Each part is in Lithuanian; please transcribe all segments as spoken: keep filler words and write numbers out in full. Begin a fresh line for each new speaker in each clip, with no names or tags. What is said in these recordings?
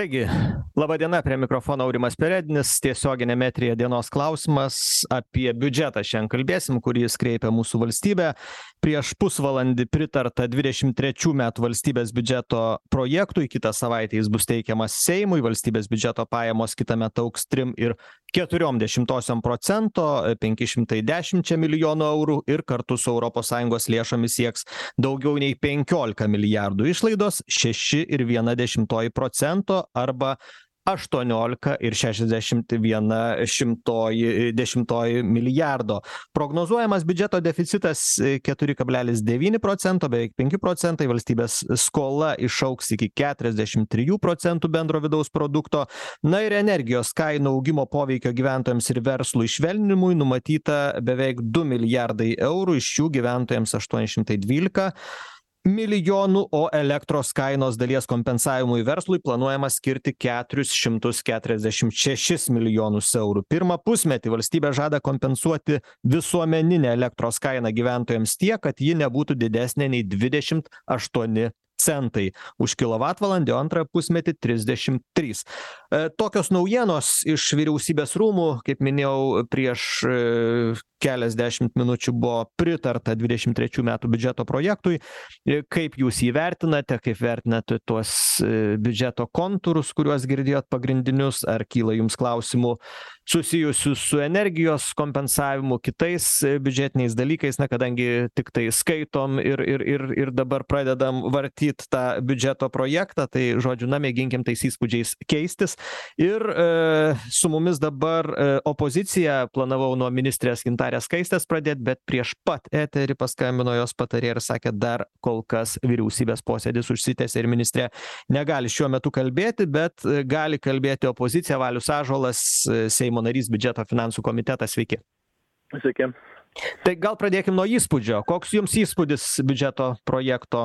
Taigi, laba diena, prie mikrofono Aurimas Perednis, tiesioginiame eteryje dienos klausimas apie biudžetą. Šiandien kalbėsim, kurį jis kreipia mūsų valstybė. Prieš pusvalandį pritarta dvidešimt trečių metų valstybės biudžeto projektui, kitą savaitę jis bus teikiamas Seimui, valstybės biudžeto pajamos kitąmet augs trim ir keturiom dešimtosiom procento, penki šimtai dešimčia milijonų eurų ir kartu su Europos Sąjungos lėšomis sieks daugiau nei penkiolika milijardų, išlaidos šeši ir viena dešimtoji procento arba aštuoniolika ir šešiasdešimt viena šimtoji dešimtoji milijardo. Prognozuojamas biudžeto deficitas keturi kablelis devyni procento, beveik penki procentai, valstybės skola išaugs iki keturiasdešimt trijų procentų bendro vidaus produkto. Na ir energijos kainų augimo poveikio gyventojams ir verslui švelninimui numatyta beveik du milijardai eurų, iš jų gyventojams aštuoni šimtai dvylika milijonų, o elektros kainos dalies kompensavimui verslui planuojama skirti keturis šimtus keturiasdešimt šešis milijonus eurų. Pirmą pusmetį valstybė žada kompensuoti visuomeninę elektros kainą gyventojams tiek, kad ji nebūtų didesnė nei dvidešimt aštuoni centai už kilovatvalandę, o antrą pusmetį trisdešimt trys. E, tokios naujienos iš vyriausybės rūmų, kaip minėjau, prieš e, keliasdešimt minučių buvo pritarta dvidešimt trečių metų biudžeto projektui. E, kaip jūs jį vertinate, kaip vertinate tuos e, biudžeto kontūrus, kuriuos girdėjot pagrindinius, ar kyla jums klausimų susijusių su energijos kompensavimu, kitais e, biudžetiniais dalykais, na, kadangi tik tai skaitom ir, ir, ir, ir dabar pradedam vartyti tą biudžeto projektą, tai žodžiu, na, mėginkim tais įspūdžiais keistis. Ir e, su mumis dabar e, opozicija, planavau nuo ministrės Gintarės Skaistės pradėti, bet prieš pat eterį paskambino jos patarėja ir sakė, dar kol kas vyriausybės posėdis užsitęsė ir ministrė negali šiuo metu kalbėti, bet gali kalbėti opozicija. Valius Ąžuolas, Seimo narys, biudžeto finansų komitetas, sveiki.
Sveiki.
Tai gal pradėkim nuo įspūdžio. Koks jums įspūdis biudžeto projekto?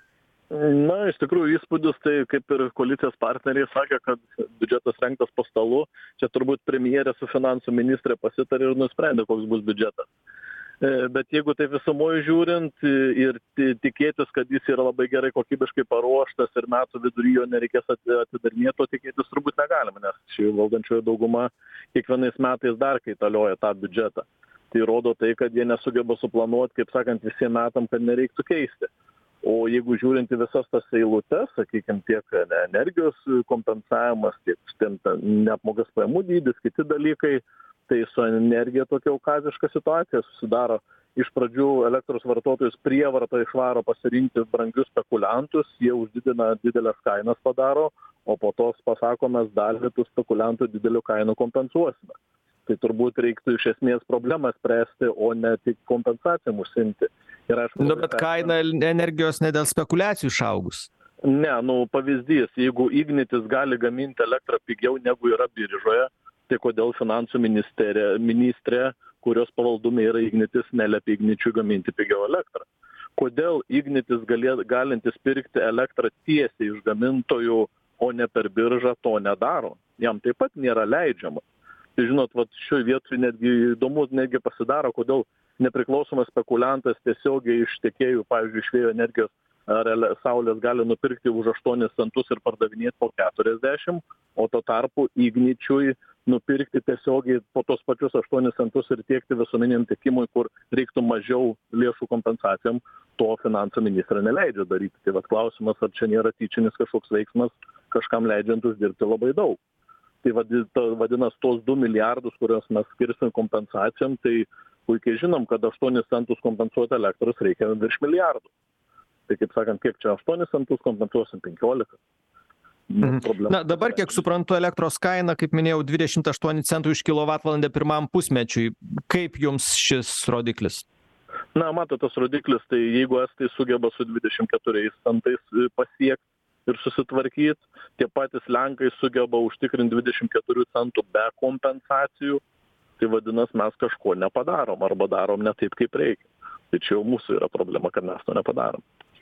Na, iš tikrųjų įspūdis, tai kaip ir koalicijos partneriai sakė, kad biudžetas rengtas po stalu. Čia turbūt premjerė su finansų ministrė pasitarė ir nusprendė, koks bus biudžetas. Bet jeigu tai visumoje žiūrint ir tikėtis, kad jis yra labai gerai kokybiškai paruoštas ir metų vidury jo nereikės atidarinėti, to tikėtis turbūt negalima, nes ši valdančioji dauguma kiekvienais metais dar kaitalioja tą biudžetą. Tai rodo tai, kad jie nesugeba suplanuoti, kaip sakant, visiems metam, kad nereiktų keisti. O jeigu žiūrint į visas tas eilutes, sakykime, tiek energijos kompensavimas, tiek neapmokestinamų pajamų dydis, kiti dalykai, tai su energija tokia kaukaziška situacija susidaro. Iš pradžių elektros vartotojus prievarta išvaro pasirinkti brangius spekuliantus, jie uždidina didelės kainas padaro, o po to pasako, mes dalį tų spekuliantų didelių kainų kompensuosime. Tai turbūt reiktų iš esmės problemą spręsti, o ne tik kompensacijom užsiimti. Ir aišku,
nu, bet kaina energijos ne dėl spekulacijų išaugus.
Ne, nu pavyzdys, jeigu Ignitis gali gaminti elektrą pigiau negu yra biržoje, tai kodėl finansų ministerija, ministrė, kurios pavaldume yra Ignitis, neliepia Igničiui gaminti pigiau elektrą? Kodėl Ignitis galė, galintis pirkti elektrą tiesiai iš gamintojų, o ne per biržą, to nedaro? Jam taip pat nėra leidžiama. Tai žinot, vat šioje vietoje netgi įdomu, netgi pasidaro, kodėl nepriklausomas spekuliantas tiesiogiai iš tiekėjų, pavyzdžiui, iš vėjo energijos ar saulės gali nupirkti už aštuonis centus ir pardavinėti po keturiasdešimt, o tuo tarpu Igničiui nupirkti tiesiogiai po tos pačius aštuonis centus ir tiekti visuomeniniam tiekimui, kur reiktų mažiau lėšų kompensacijom, to finansų ministrė neleidžia daryti. Tai vat klausimas, ar čia nėra tyčinis kažkoks veiksmas, kažkam leidžiant uždirbti labai daug. Tai vadinasi, tos du milijardus, kuriuos mes skirsim kompensacijom, tai puikiai žinom, kad aštuonis centus kompensuoti elektros reikia virš milijardų. Tai kaip sakant, kiek čia aštuonis centus kompensuosim, penkiolika.
Mhm. Na, dabar, kiek suprantu, elektros kaina, kaip minėjau, dvidešimt aštuoni centų iš kilovatvalandę pirmam pusmečiui. Kaip jums šis rodiklis?
Na, matot, tas rodiklis, tai jeigu estai sugeba su dvidešimt keturiais centais pasiekti ir susitvarkyti, tie patys Lenkai sugeba užtikrinti dvidešimt keturių centų be kompensacijų, tai vadinasi, mes kažko nepadarom arba darom ne taip, kaip reikia. Tai čia jau mūsų yra problema, kad mes to nepadarom.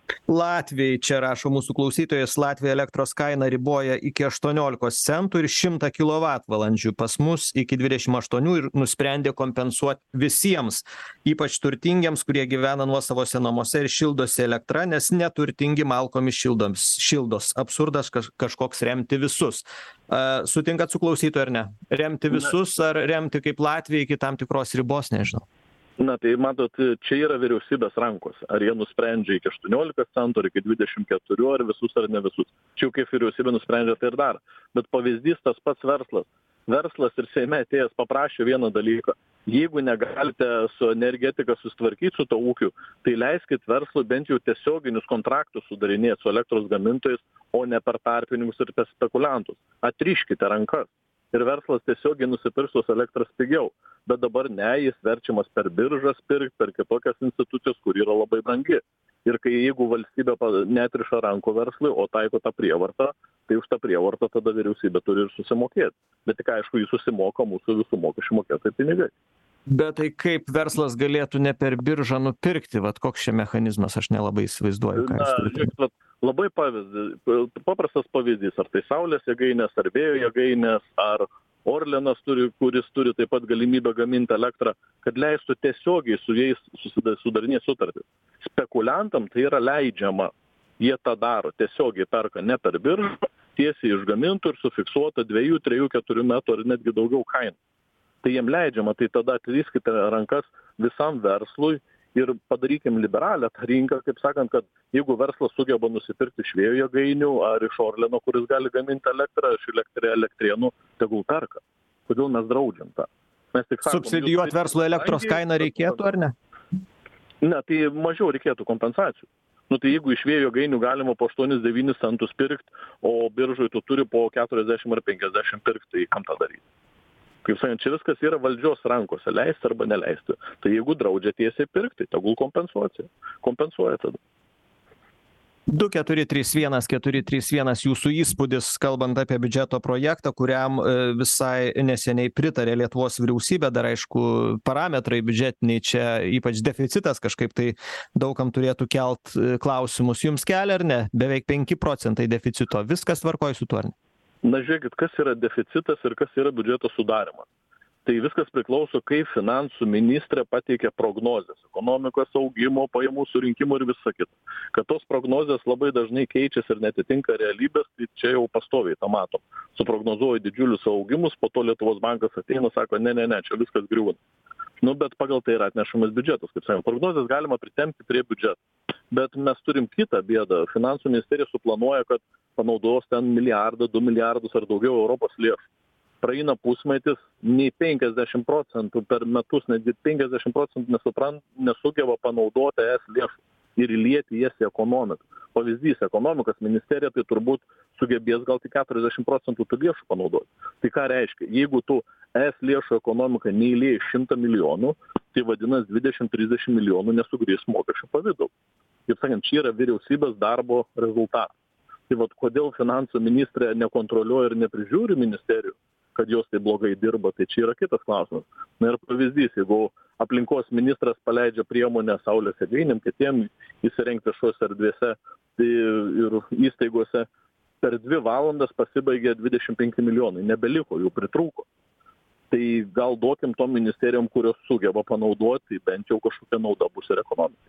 Latviai, čia rašo mūsų klausytojas, Latvija elektros kainą riboja iki aštuoniolikos centų ir šimtą kilovatvalandžių. Pas mus iki dvidešim aštuonių ir nusprendė kompensuoti visiems, ypač turtingiems, kurie gyvena nuosavose namuose ir šildosi elektra, nes neturtingi malkomis šildoms, šildos. Absurdas kaž, kažkoks remti visus. Uh, sutinkat su klausytoju ar ne? Remti visus ar remti kaip Latvija iki tam tikros ribos, nežinau.
Na tai matot, čia yra vyriausybės rankose. Ar jie nusprendžia iki aštuoniolikos centų, ar iki dvidešim keturių, ar visus, ar ne visus. Čia jau kaip vyriausybė nusprendžia, tai ir dar. Bet pavyzdys tas pats verslas. Verslas ir Seime atėjęs paprašė vieną dalyką. Jeigu negalite su energetika susitvarkyti su to ūkiu, tai leiskit verslui bent jau tiesioginius kontraktus sudarinėti su elektros gamintojais, o ne per tarpininkus ir per spekuliantus. Atriškite rankas. Ir verslas tiesiogiai nusipirks tos elektros pigiau. Bet dabar ne, jis verčiamas per biržas pirkti, per kitokias institucijas, kur yra labai brangi. Ir kai jeigu valstybė netriša rankų verslui, o taiko tą prievartą, tai už tą prievartą tada vyriausybė turi ir susimokėti. Bet tik aišku, jis susimoka mūsų visų mokesčių mokėtojų pinigai.
Bet tai kaip verslas galėtų ne per biržą nupirkti, vat koks čia mechanizmas, aš nelabai įsivaizduoju. Ką
Na, žiūrėk, labai pavyzdys, paprastas pavyzdys, ar tai saulės jėgainės, ar vėjo jėgainės, ar Orlenas, turi, kuris turi taip pat galimybę gaminti elektrą, kad leistų tiesiogiai su jais sudarinėti sutartis. Spekuliantam tai yra leidžiama, jie tą daro, tiesiogiai perka ne per biržą, tiesiai iš gamintų ir sufiksuota dviejų, trejų, keturių metų ar netgi daugiau kainų. Tai jiem leidžiama, tai tada atlyskite rankas visam verslui ir padarykim liberalią tą rinką, kaip sakant, kad jeigu verslas sugeba nusipirkti iš vėjo jėgainių ar iš Orleno, kuris gali gaminti elektrą, iš elektrienų, tegul perka. Kodėl mes draudžiam tą? Mes tik sakom,
subsidijuoti verslo elektros kainą reikėtų ar ne?
Ne, tai mažiau reikėtų kompensacijų. Nu tai jeigu iš vėjo jėgainių galima po aštuonis devynis centus pirkti, o biržoj tu turi po keturiasdešim ar penkiasdešim pirkti, tai kam tą daryti? Kaip sakant, čia viskas yra valdžios rankose, leisti arba neleisti. Tai jeigu draudžia tiesiai pirkti, tegul kompensuoja. Kompensuoja tada.
du keturi trys vienas keturi trys vienas jūsų įspūdis, kalbant apie biudžeto projektą, kuriam visai neseniai pritarė Lietuvos vyriausybė, dar aišku, parametrai biudžetiniai čia, ypač deficitas kažkaip tai daugam turėtų kelt klausimus. Jums kelia ar ne? Beveik penki procentai deficito. Viskas tvarkoj su tuo ar ne?
Na žiūrėkit, kas yra deficitas ir kas yra biudžeto sudarimas. Tai viskas priklauso, kaip finansų ministrė pateikė prognozes, ekonomikos augimo, pajamų surinkimo ir visa kita. Kad tos prognozės labai dažnai keičiasi ir netitinka realybės, tai čia jau pastoviai tą matom. Suprognozuoja didžiulius augimus, po to Lietuvos bankas ateina, sako, ne, ne, ne, čia viskas griūna. Nu, bet pagal tai yra atnešamas biudžetas, kaip sakėm, prognozes galima pritempti prie biudžeto. Bet mes turim kitą bėdą. Finansų ministerija suplanuoja, kad panaudos ten milijardą, du milijardus ar daugiau Europos lėšų. Praeina pusmetis, nei penkiasdešim procentų per metus, netgi penkiasdešim procentų nesuprant, nesugeba panaudoti es lėšų ir įlieti jas į ekonomiką. Pavyzdys, ekonomikos ministerija tai turbūt sugebės gal tik keturiasdešim procentų tų lėšų panaudoti. Tai ką reiškia? Jeigu tu es lėšų ekonomiką neįlieji šimtą milijonų, tai vadinasi dvidešim trisdešim milijonų nesugrįžs mokesčių pavidalu. Kaip sakant, čia yra vyriausybės darbo rezultatas. Tai vat kodėl finansų ministrė nekontroliuoja ir neprižiūri ministerijų, kad jos tai blogai dirba, tai čia yra kitas klausimas. Na ir pavyzdys, jeigu aplinkos ministras paleidžia priemonę saulės jėgainėm, kitiem įsirengti viešose erdvėse tai ir įstaigose, per dvi valandas pasibaigė dvidešim penki milijonai, nebeliko, jų pritrūko. Tai gal duokim tom ministerijom, kurios sugeba panaudoti, tai bent jau kažkokia nauda bus ir ekonomikai.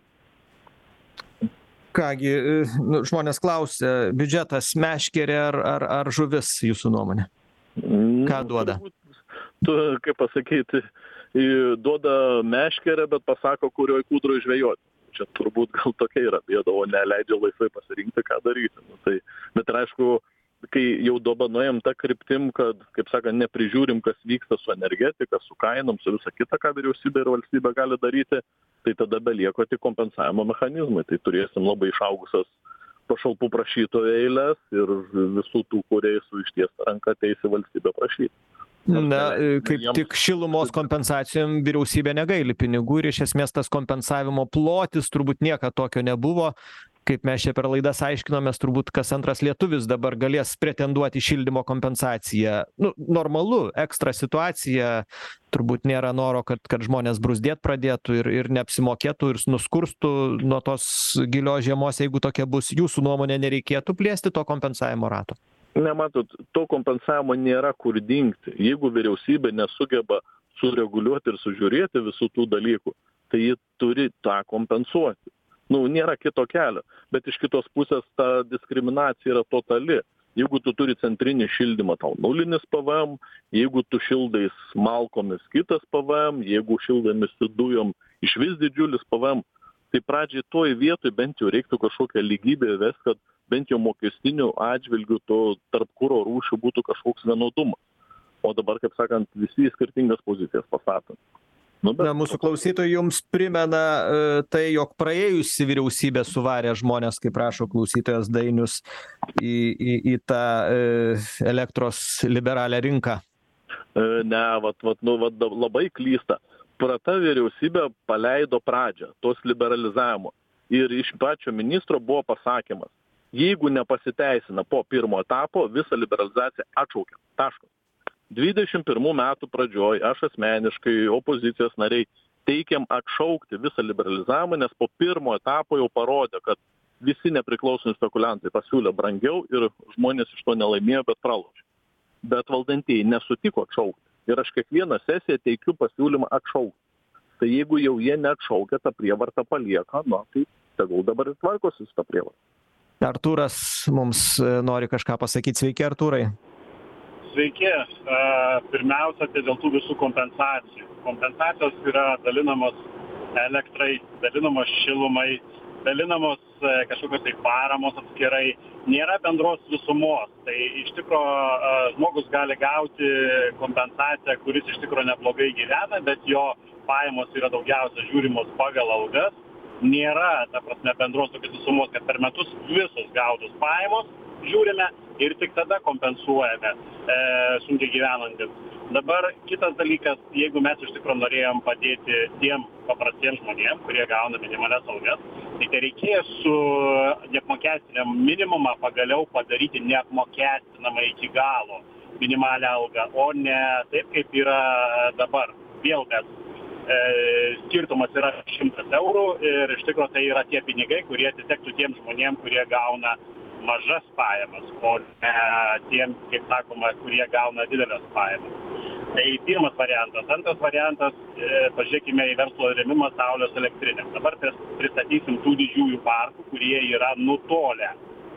Kągi, nu, žmonės klausia, biudžetas meškerė ar, ar, ar žuvis jūsų nuomonė? Ką duoda?
Tu, kaip pasakyti, duoda meškerę, bet pasako, kurioj kūdroj žvejoti. Čia turbūt gal tokia yra bėda, o neleidžia laisvai pasirinkti, ką daryti. Nu, tai, bet ir aišku, kai jau dovanojam tą kryptim, kad, kaip sakant, neprižiūrim, kas vyksta su energetika, su kainom, su visa kita, ką vyriausybė ir valstybė gali daryti, tai tada belieka tik kompensavimo mechanizmai. Tai turėsim labai išaugusias pašalpų prašytojų eilės ir visų tų, kurie su ištiesta ranka ateis į valstybę prašyti.
Na, kaip tik šilumos kompensacijom vyriausybė negaili pinigų ir iš esmės tas kompensavimo plotis turbūt niekad tokio nebuvo. kaip mes čia per laidas aiškinomės, turbūt kas antras lietuvis dabar galės pretenduoti šildymo kompensaciją. Nu, normalu, ekstra situacija, turbūt nėra noro, kad, kad žmonės bruzdėt pradėtų ir, ir neapsimokėtų ir nuskurstų nuo tos gilios žiemos, jeigu tokia bus. Jūsų nuomonė, nereikėtų plėsti to kompensavimo rato?
Nematot, to kompensavimo nėra kur dingti. Jeigu vyriausybė nesugeba sureguliuoti ir sužiūrėti visų tų dalykų, tai ji turi tą kompensuoti. Nu, nėra kito kelio, bet iš kitos pusės ta diskriminacija yra totali. Jeigu tu turi centrinį šildymą, tau nulinis P V M, jeigu tu šildais malkomis kitas P V M, jeigu šildamisi dujom išvis didžiulis P V M, tai pradžiai toj vietoj bent jau reiktų kažkokią lygybę įvest, kad bent jau mokestinių atžvilgių to tarp kuro rūšių būtų kažkoks vienodumas. O dabar, kaip sakant, visi į skirtingas pozicijas pastatant. Nu, bet...
Na, mūsų klausytojai jums primena uh, tai, jog praėjusi vyriausybė suvarė žmonės, kaip rašo klausytojas Dainius, į, į, į tą uh, elektros liberalią rinką.
E, ne, vat, vat, nu, vat, labai klysta. Prata vyriausybė paleido pradžią tos liberalizavimo. Ir iš pačio ministro buvo pasakymas, jeigu nepasiteisina po pirmo etapo, visą liberalizaciją atšaukia. Taškas. dvidešimt pirmų metų pradžioj aš asmeniškai, opozicijos nariai, teikiam atšaukti visą liberalizavimą, nes po pirmo etapo jau parodė, kad visi nepriklausomi spekuliantai pasiūlė brangiau ir žmonės iš to nelaimėjo, bet pralošė. Bet valdantieji nesutiko atšaukti. Ir aš kiekvieną sesiją teikiu pasiūlymą atšaukti. Tai jeigu jau jie neatšaukia, tą prievartą palieka, na, tai tegul dabar ir tvarkosi su tą prievartą.
Artūras mums nori kažką pasakyti. Sveiki, Artūrai.
Sveiki. Pirmiausia, tai dėl tų visų kompensacijų. Kompensacijos yra dalinamos elektrai, dalinamos šilumai, dalinamos kažkokios tai paramos atskirai. Nėra bendros visumos. Tai iš tikro žmogus gali gauti kompensaciją, kuris iš tikro neblogai gyvena, bet jo pajamos yra daugiausia žiūrimos pagal algas. Nėra, ta prasme, bendros tokios visumos, kad per metus visos gautos pajamos žiūrime ir tik tada kompensuojame e, sunkiai gyvenantys. Dabar kitas dalykas, jeigu mes iš tikrųjų norėjom padėti tiem paprastiems žmonėms, kurie gauna minimalias algas, tai tai reikėjo su neapmokestinam minimumą pagaliau padaryti neapmokestinamą iki galo minimalią algą, o ne taip, kaip yra dabar. Vėl mes e, skirtumas yra šimtas eurų ir iš tikrųjų tai yra tie pinigai, kurie atitektų tiem žmonėms, kurie gauna mažas pajamas, o ne tiem, kaip sakoma, kurie gauna didelės pajamas. Tai pirmas variantas. Antras variantas, e, pažiūrėkime į verslo rėmimą saulės elektrinėm. Dabar pristatysim tų didžiųjų parkų, kurie yra nutolę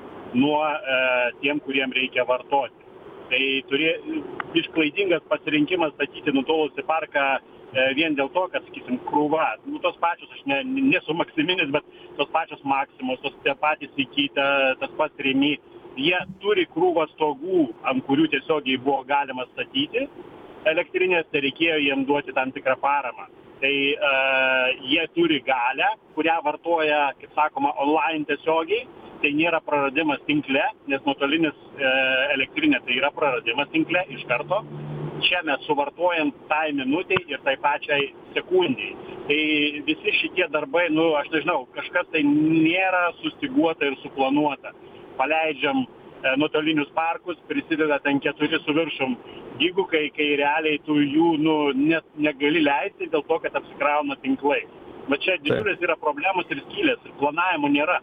nuo e, tiem, kuriem reikia vartoti. Tai turi išklaidingas pasirinkimas statyti nutolusį parką e, vien dėl to, kad, sakysim, krūva, nu, tos pačios, aš ne, nesu maksiminis, bet tos pačios maksimos, tos tie patys įkyta, tas pats rėmy, jie turi krūvą stogų, ant kurių tiesiogiai buvo galima statyti elektrinės, tai reikėjo jiem duoti tam tikrą paramą. Tai uh, jie turi galę, kurią vartoja, kaip sakoma, online tiesiogiai, tai nėra praradimas tinkle, nes nuotolinis e, elektrinė tai yra praradimas tinkle iš karto. Čia mes suvartojam tai minutiai ir tai pačiai sekundžiai. Tai visi šitie darbai, nu, aš nežinau, kažkas tai nėra sustiguota ir suplanuota. Paleidžiam e, nuotolinius parkus, prisideda ten keturi su viršum gigukai, kai realiai tu jų nu, net negali leisti dėl to, kad apsikrauna tinklai. Bet čia didžiulės yra problemos ir skylės, ir planavimo nėra.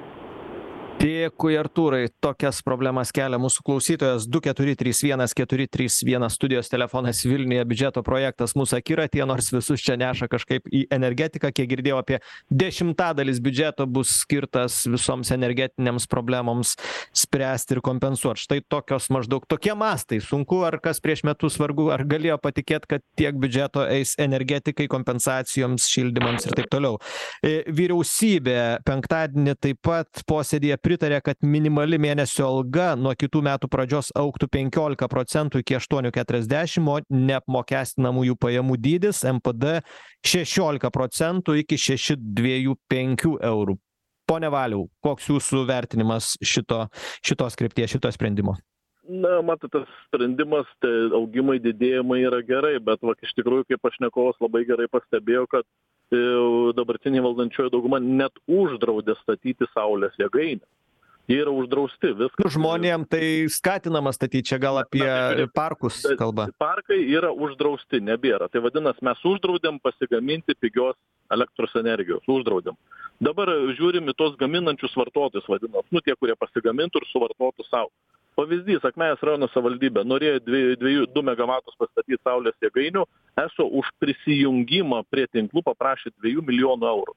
Dėkui, Artūrai. Tokias problemas kelia mūsų klausytojas. Du keturi trys vienas keturi trys vienas studijos telefonas Vilniuje, biudžeto projektas mūsų akiratyje, nors visus čia neša kažkaip į energetiką. Kiek girdėjau, apie dešimtadalis biudžeto bus skirtas visoms energetinėms problemoms spręsti ir kompensuoti. Štai tokios maždaug tokie mastai. Sunku, ar kas prieš metus vargu, ar galėjo patikėti, kad tiek biudžeto eis energetikai, kompensacijoms, šildymams ir taip toliau. Vyriausybė penktadienį taip pat posėdėje pritarė, kad minimali mėnesio alga nuo kitų metų pradžios augtų penkiolika procentų iki aštuoni keturiasdešimt, o neapmokestinamųjų pajamų dydis M P D šešiolika procentų iki šeši dviejų penkių eurų. Pone Valiau, koks jūsų vertinimas šito, šitos krypties, šito sprendimo?
Na, matot, tas sprendimas, tai augimai, didėjimai yra gerai, bet va, iš tikrųjų, kaip pašnekovas labai gerai pastebėjo, kad dabartinė valdančioji dauguma net uždraudė statyti saulės jėgainę. Jie yra uždrausti. Viskas.
Žmonėm tai skatinama statyti, čia gal apie
Na,
parkus kalba.
Parkai yra uždrausti, nebėra. Tai vadinasi, mes uždraudėm pasigaminti pigios elektros energijos. Uždraudėm. Dabar žiūrim į tos gaminančius vartotojus, vadinasi, nu tie, kurie pasigamintų ir suvartotų savo. Pavyzdys, Akmenės rajono savivaldybė norėjo dviejų, du megavatus pastatyti saulės jėgainių, eso už prisijungimą prie tinklų paprašė dviejų milijonų eurų.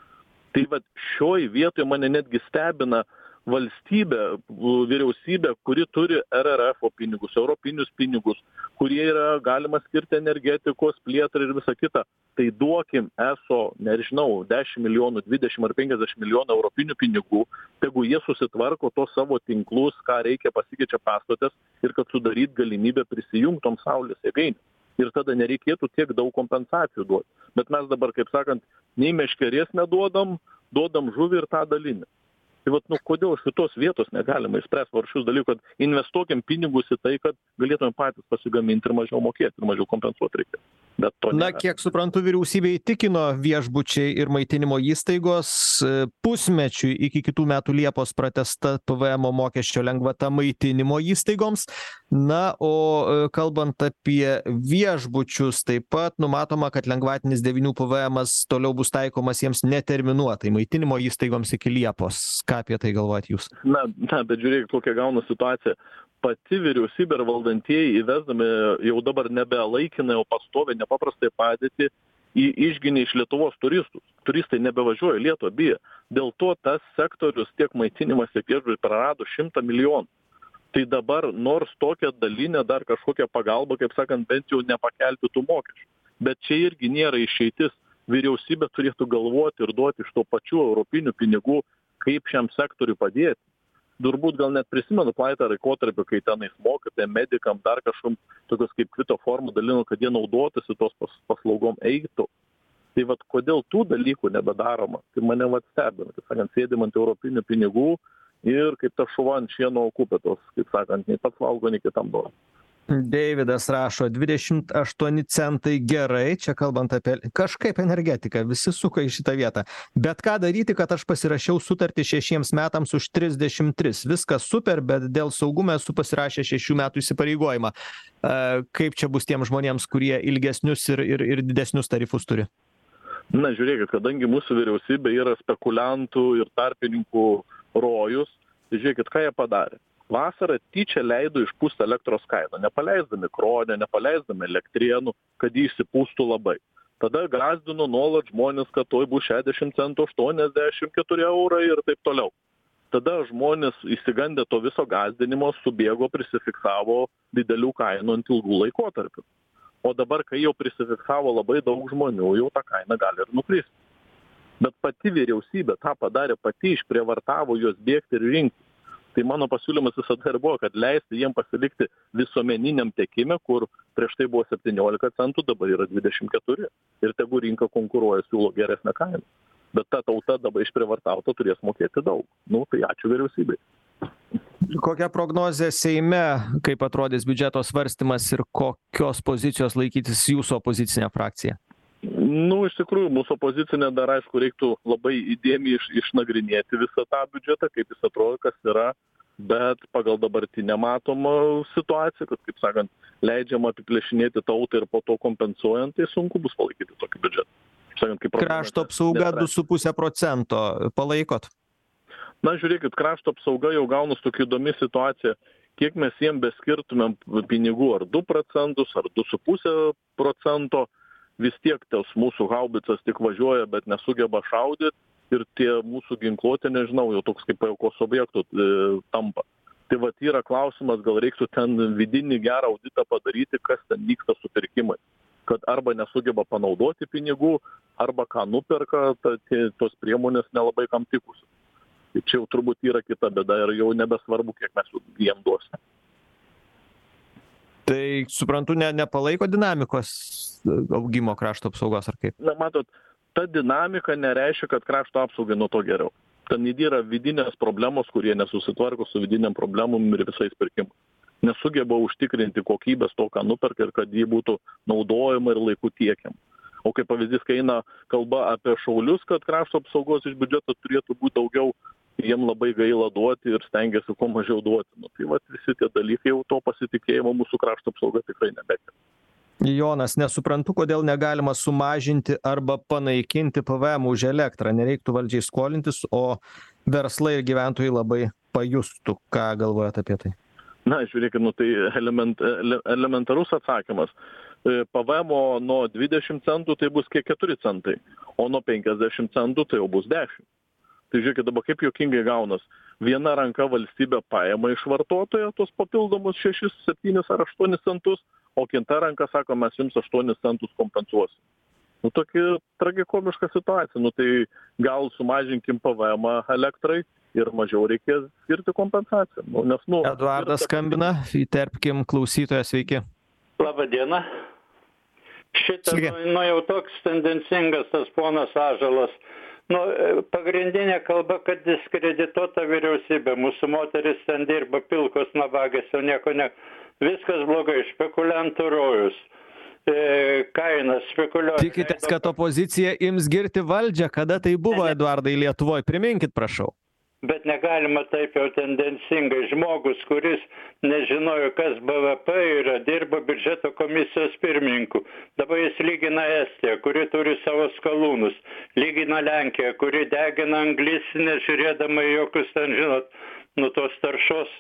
Tai vad šioj vietoje mane netgi stebina valstybė, vyriausybė, kuri turi R R F O pinigus, europinius pinigus, kurie yra galima skirti energetikos plėtrai ir visa kita. Tai duokim eso, nežinau, dešimt milijonų, dvidešimt ar penkiasdešimt milijonų europinių pinigų, tegu jie susitvarko tos savo tinklus, ką reikia, pasikeičia pastotes ir kad sudaryt galimybę prisijungtom saulės jėgainėm. Ir tada nereikėtų tiek daug kompensacijų duoti. Bet mes dabar, kaip sakant, nei meškerės neduodam, duodam žuvį ir tą dalinį. Tai vat, nu, kodėl šitos vietos negalima išspręsti varšius dalykų, kad investuokim pinigus į tai, kad galėtume patys pasigaminti ir mažiau mokėti, ir mažiau kompensuoti reikia. Bet to
Na,
nėra.
kiek suprantu, vyriausybė įtikino viešbučiai ir maitinimo įstaigos pusmečiui iki kitų metų Liepos pratęsta P V M mokesčio lengvata maitinimo įstaigoms. Na, o kalbant apie viešbučius, taip pat numatoma, kad lengvatinis devynių P V Emas toliau bus taikomas jiems neterminuotai maitinimo įstaigoms iki Liepos. Ką apie tai galvojat jūs?
Na, na, bet žiūrėk, kokia gauna situacija. Pati vyriausybė ir valdantieji įvesdami jau dabar nebe laikinai, o pastovę nepaprastai padėtį į išginį iš Lietuvos turistus. Turistai nebevažiuoja į Lietuvą, bijo. Dėl to tas sektorius tiek maitinimas, tiek viešbučiai prarado šimtą milijonų. Tai dabar nors tokia dalinė dar kažkokia pagalba, kaip sakant, bent jau nepakelti tų mokesčių. Bet čia irgi nėra išeitis. Vyriausybė turėtų galvoti ir duoti iš to pačių europinių pinigų, kaip šiam sektoriui padėti. Turbūt gal net prisimenu praeitą laikotarpį, kai tenais mokytojam, medikam, dar kažkom tokios kaip kvito formų dalino, kad jie naudotųsi tos pas, paslaugom eitų. Tai vat kodėl tų dalykų nebedaroma? Tai mane vat stebina, kaip sakant, sėdim ant europinių pinigų ir kaip ta šuva ant šieno kupetos, kaip sakant, nei pats valgo, nei kitam duoda.
Deividas rašo, dvidešimt aštuoni centai gerai, čia kalbant apie kažkaip energetiką, visi suka į šitą vietą. Bet ką daryti, kad aš pasirašiau sutartį šešiems metams už trisdešimt tris? Viskas super, bet dėl saugumo esu pasirašęs šešių metų įsipareigojimą. Kaip čia bus tiem žmonėms, kurie ilgesnius ir, ir, ir didesnius tarifus turi?
Na, žiūrėkit, kadangi mūsų vyriausybė yra spekuliantų ir tarpininkų rojus, tai žiūrėkit, ką jie padarė. Vasarą tyčia leido išpūsti elektros kainą, nepaleisdami Kronę, nepaleisdami Elektrėnų, kad jį išsipūstų labai. Tada gazdino nuolat žmonės, kad toj bus šešiasdešimt centų, aštuoniasdešimt keturi eurai ir taip toliau. Tada žmonės įsigandę to viso gazdinimo subėgo, prisifiksavo didelių kainų ant ilgų laikotarpių. O dabar, kai jau prisifiksavo labai daug žmonių, jau ta kaina gali ir nukristi. Bet pati vyriausybė tą padarė, pati išprievartavo juos bėgti ir rinkti. Tai mano pasiūlymas visada ir buvo, kad leisti jiem pasilikti visuomeniniam tiekime, kur prieš tai buvo septyniolika centų, dabar yra dvidešimt keturi. Ir tegu rinka konkuruoja, siūlo geresnę kainą. Bet ta tauta dabar išprievartauta turės mokėti daug. Nu, tai ačiū vyriausybei.
Kokia prognozė Seime, kaip atrodys biudžeto svarstymas ir kokios pozicijos laikytis jūsų opozicinė frakcija?
Nu, iš tikrųjų, mūsų opozicinė dar, aišku, reiktų labai įdėmiai iš, išnagrinėti visą tą biudžetą, kaip jis atrodo, kas yra, bet pagal dabartinę matomą situaciją, kad, kaip sakant, leidžiama apiplėšinėti tautą ir po to kompensuojant, tai sunku bus palaikyti tokį biudžetą. Sakant, kaip
Krašto apsauga du su puse procento. Palaikot?
Na, žiūrėkit, krašto apsauga jau gaunus tokia įdomi situacija. Kiek mes jiem beskirtumėm pinigų, ar du procentus, ar du su puse procento, vis tiek tos mūsų haubicas tik važiuoja, bet nesugeba šaudyti ir tie mūsų ginkluotė, nežinau, jau toks kaip pajaukos objektų e, tampa. Tai vat yra klausimas, gal reiktų ten vidinį gerą auditą padaryti, kas ten vyksta su pirkimai. Kad arba nesugeba panaudoti pinigų, arba ką nuperka, ta, tie, tos priemonės nelabai kam tikusi. Tai čia jau turbūt yra kita bėda ir jau nebesvarbu, kiek mes jiem duosime.
Tai, suprantu, ne, nepalaiko dinamikos augimo krašto apsaugos ar kaip?
Na, matot, ta dinamika nereiškia, kad krašto apsaugai nuo to geriau. Ten yra vidinės problemos, kurie nesusitvarko su vidiniam problemom ir visais pirkimais. Nesugeba užtikrinti kokybės to, ką nuperka ir kad jį būtų naudojama ir laiku tiekiam. O kaip pavyzdys, kai eina kalba apie šaulius, kad krašto apsaugos iš biudžeto turėtų būti daugiau, jiem labai gaila duoti ir stengiasi kuo mažiau duoti. Nu, tai vat visi tie dalykai jau to pasitikėjimo mūsų krašto apsauga tikrai nebekelia.
Jonas, nesuprantu, kodėl negalima sumažinti arba panaikinti P V M už elektrą. Nereiktų valdžiai skolintis, o verslai ir gyventojai labai pajustų. Ką galvojat apie tai?
Na, žiūrėkit, nu, tai element, ele, elementarus atsakymas. P V M nuo dvidešimt centų tai bus kiek keturi centai, o nuo penkiasdešimt centų tai jau bus dešimt. Tai žiūrėkit dabar kaip juokingai gaunas. Viena ranka valstybė paima iš vartotojo tos papildomus šešis, septynis ar aštuonis centus, o kita ranka sako, mes jums aštuonis centus kompensuosim. Nu, tokia tragikomiška situacija. Nu, tai gal sumažinkim P V M elektrai ir mažiau reikės skirti kompensaciją. Nu, nes, nu,
Eduardas skambina, įterpkim klausytoją, sveiki.
Labą dieną. Šitą, nu, nu jau toks tendencingas tas ponas Ąžuolas. Nu, pagrindinė kalba, kad diskredituota vyriausybė. Mūsų moteris ten dirba pilkos navagės, jau nieko ne. Viskas blogai, špekuliantų rojus. E, kainas spekuliuoja.
Tikitės, kad opozicija ims girti valdžią, kada tai buvo, Eduardai, Lietuvoje? Priminkit, prašau.
Bet negalima taip jau tendencingai. Žmogus, kuris nežinojo, kas B V P yra, dirbo biudžeto komisijos pirmininku. Dabar jis lygina Estiją, kuri turi savo skalūnus. Lygina Lenkiją, kuri degina anglis, nežiūrėdama jokius ten, žinot, nu tos taršos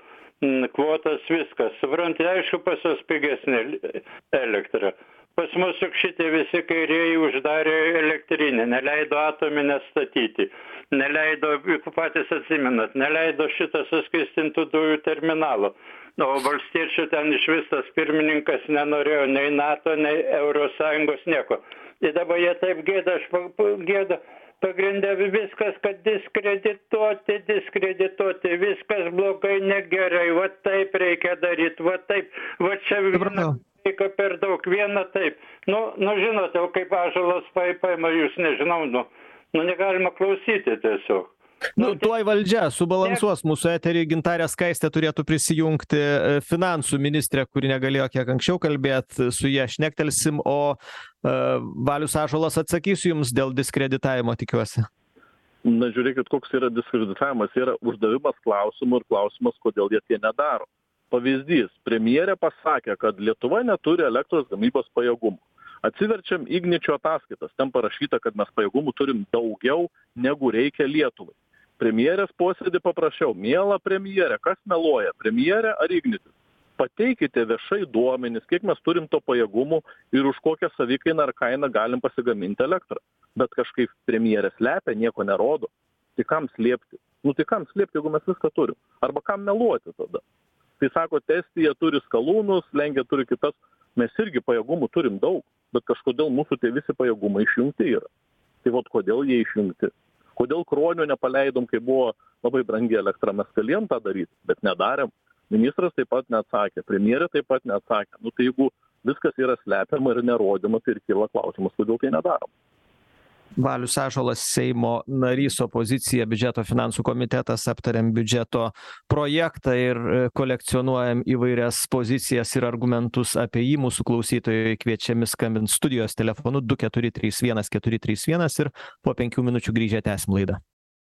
kvotas, viskas. Suprantate, aišku, pas jos pigesnė elektra. Pas mus juk šitie visi kairieji uždarė elektrinę, neleido atominę statyti, neleido, patys atsimenat, neleido šitą suskystintų dujų terminalo. O valstiečių ten iš vis tas pirmininkas nenorėjo nei NATO, nei Eurosąjungos nieko. Ir dabar jie taip gėda, aš gėda, pagrindė viskas, kad diskredituoti, diskredituoti, viskas blogai, negerai, va taip reikia daryti, va taip, va čia viena. Reikia per daug, viena taip. Nu, nu žinote, o kaip Ąžuolas paima, jūs nežinau, nu, nu negalima klausyti tiesiog.
Nu, tuoj valdžia subalansuos mūsų eterį. Gintarė Skaistė turėtų prisijungti, finansų ministrė, kuri negalėjo kiek anksčiau kalbėti, su jie šnektelsim, o uh, Valius Ąžuolas atsakys jums dėl diskreditavimo, tikiuosi.
Na, žiūrėkit, koks yra diskreditavimas. Yra uždavimas klausimų ir klausimas, kodėl jie tie nedaro. Pavyzdys, premjerė pasakė, kad Lietuva neturi elektros gamybos pajėgumų. Atsiverčiam Igničio ataskaitas, ten parašyta, kad mes pajėgumų turim daugiau negu reikia Lietuvai. Premjerės posėdį paprašiau, miela premjerė, kas meluoja, premjerė ar Ignitis? Pateikite viešai duomenis, kiek mes turim to pajėgumų ir už kokią savikainą ar kainą galim pasigaminti elektrą. Bet kažkaip premjerė slepia, nieko nerodo. Tai kam slėpti? Nu tai kam slėpti, jeigu mes viską turim? Arba kam meluoti tada? Tai sako, Estija turi skalūnus, Lenkija turi kitas, mes irgi pajėgumų turim daug, bet kažkodėl mūsų tie visi pajėgumai išjungti yra. Tai vot kodėl jie išjungti? Kodėl Kruonio nepaleidom, kai buvo labai brangi elektra, mes galėjom tą daryti, bet nedarėm. Ministras taip pat neatsakė, premjerė taip pat neatsakė. Nu tai jeigu viskas yra slepiama ir nerodima, tai ir kyla klausimas, kodėl tai nedarom.
Valius Ąžuolas, Seimo narys, opozicija, biudžeto finansų komitetas, aptariam biudžeto projektą ir kolekcionuojam įvairias pozicijas ir argumentus apie jį. Mūsų klausytojai kviečiami skambint studijos telefonu du keturi trys vienas keturi trys vienas ir po penkių minučių grįžę tęsim laidą.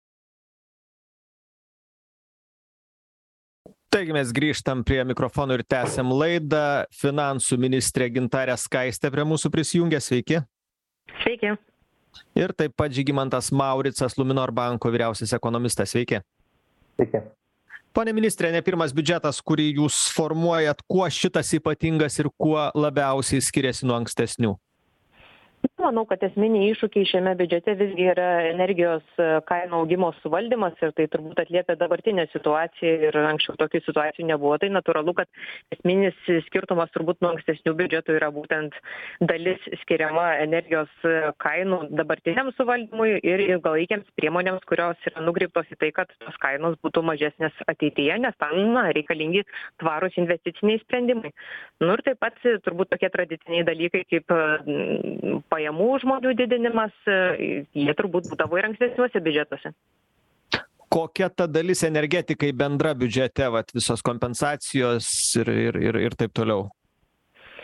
Taigi mes grįžtam prie mikrofono ir tęsiam laidą. Finansų ministrė Gintarė Skaistė prie mūsų prisijungė. Sveiki.
Sveiki.
Ir taip pat Žygimantas Mauricas, Luminor banko vyriausias ekonomistas. Sveiki.
Sveiki.
Pone ministrė, ne pirmas biudžetas, kurį jūs formuojat. Kuo šitas ypatingas ir kuo labiausiai skiriasi nuo ankstesnių?
Manau, kad esminiai iššūkiai šiame biudžete visgi yra energijos kainų augimo suvaldymas ir tai turbūt atliepia dabartinę situaciją ir anksčiau tokių situacijų nebuvo. Tai natūralu, kad esminis skirtumas turbūt nuo ankstesnių biudžetų yra būtent dalis skiriama energijos kainų dabartiniam suvaldymui ir ilgalaikiams priemonėms, kurios yra nukreiptos į tai, kad tos kainos būtų mažesnės ateityje, nes tam na, reikalingi tvarūs investiciniai sprendimai. Nu ir taip pat turbūt tokie tradiciniai dalykai kaip pajamų žmonių didinimas, jie turbūt būdavo ir ankstesniuose biudžetuose.
Kokia ta dalis energetikai bendra biudžete, vat, visos kompensacijos ir, ir, ir, ir taip toliau?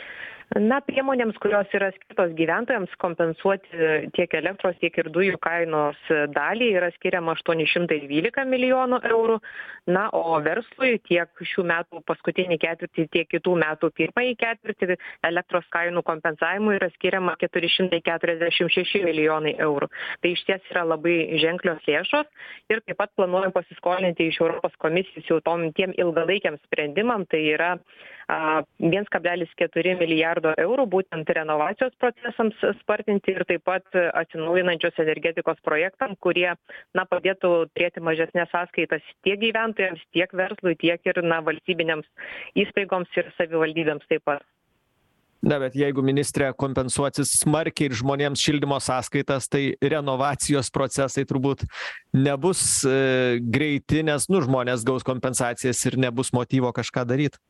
Na, priemonėms, kurios yra skirtos gyventojams kompensuoti tiek elektros, tiek ir dujų kainos dalį, yra skiriama aštuoni šimtai dvylika milijonų eurų. Na, o verslui tiek šių metų paskutinį ketvirtį, tiek kitų metų pirmąjį ketvirtį elektros kainų kompensavimui yra skiriama keturi šimtai keturiasdešimt šeši milijonai eurų. Tai iš ties yra labai ženklios lėšos ir taip pat planuojam pasiskolinti iš Europos komisijos jau tom tiem ilgalaikiam sprendimam, tai yra vienas kablelis keturi milijardo eurų būtent renovacijos procesams spartinti ir taip pat atsinaujinančios energetikos projektam, kurie na, padėtų turėti mažesnės sąskaitas tiek gyventojams, tiek verslui, tiek ir na, valstybinėms įstaigoms ir savivaldybėms taip pat.
Na, bet jeigu ministrė kompensuosis smarkiai ir žmonėms šildymo sąskaitas, tai renovacijos procesai turbūt nebus e, greiti, nes nu, žmonės gaus kompensacijas ir nebus motyvo kažką daryti.